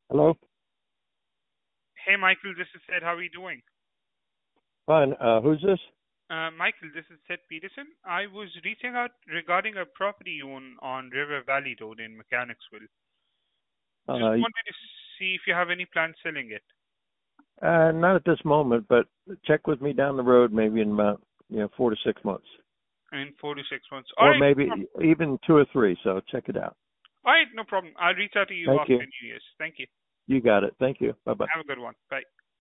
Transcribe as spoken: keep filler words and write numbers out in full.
Hello? Hey, Michael, this is Sid. How are you doing? Fine. Uh, who's this? Uh, Michael, this is Sid Peterson. I was reaching out regarding a property you own on River Valley Road in Mechanicsville. Just Uh, wanted to see if you have any plans selling it uh, not at this moment, but check with me down the road, maybe in about you know four to six months, in four to six months. All or right, no maybe problem. even two or three. So check it out. All right, no problem. I'll reach out to you Thank after you. New Year's. Thank you. You got it. Thank you. Bye bye. Have a good one. Bye.